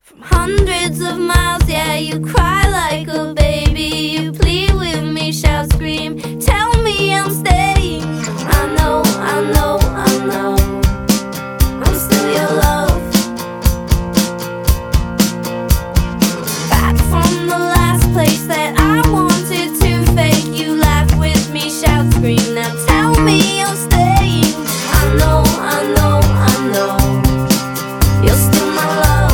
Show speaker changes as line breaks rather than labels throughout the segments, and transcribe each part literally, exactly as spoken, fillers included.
From hundreds of miles, yeah, you cry like a baby. You plead with me, shout, scream, tell me I'm staying. I know, I know, I know, I'm still your love. Back from the last place that I wanted to fake. You laugh with me, shout, scream, now tell me I'm staying. I know, I know, I know, you're still my love.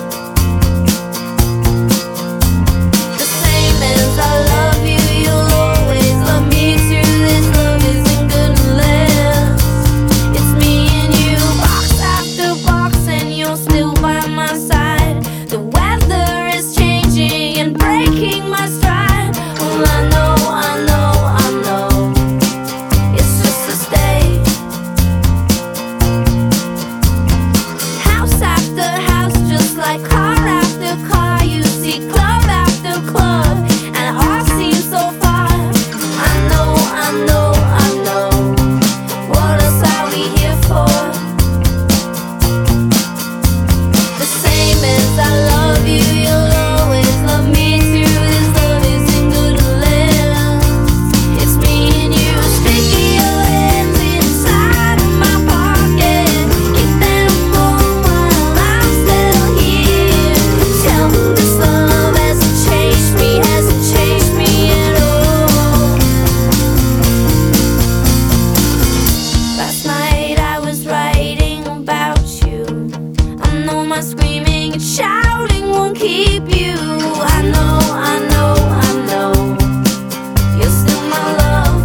Screaming and shouting won't keep you. I know, I know, I know, you're still my love.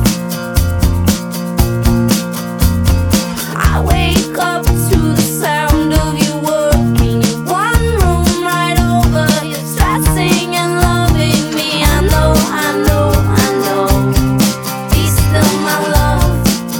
I wake up to the sound of you working in one room right over. You're stressing and loving me. I know, I know, I know, be still my love.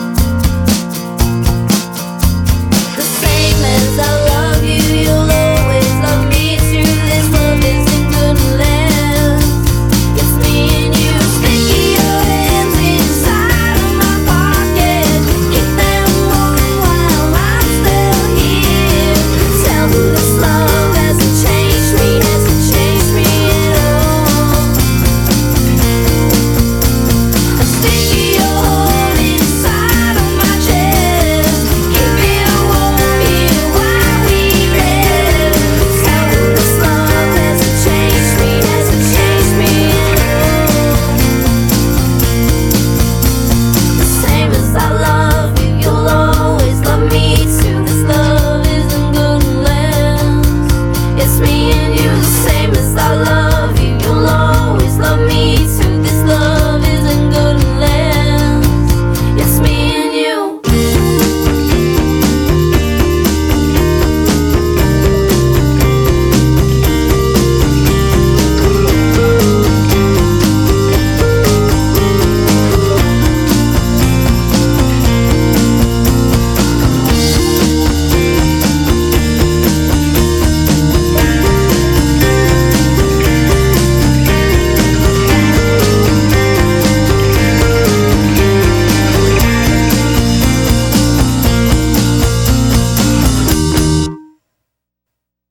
The same as I love you, you'll always love me too. This love isn't gonna last. It's me and you. Sticky your hands inside of my pocket. Keep them warm while I'm still here. Tell me this love hasn't changed me, hasn't changed me at all. And sticky your heart inside of my chest. Keep it warm here while we rest. Tell me this love hasn't changed me, hasn't changed me at all. The same as I love you, you'll always love me too. This love isn't gonna last. It's me and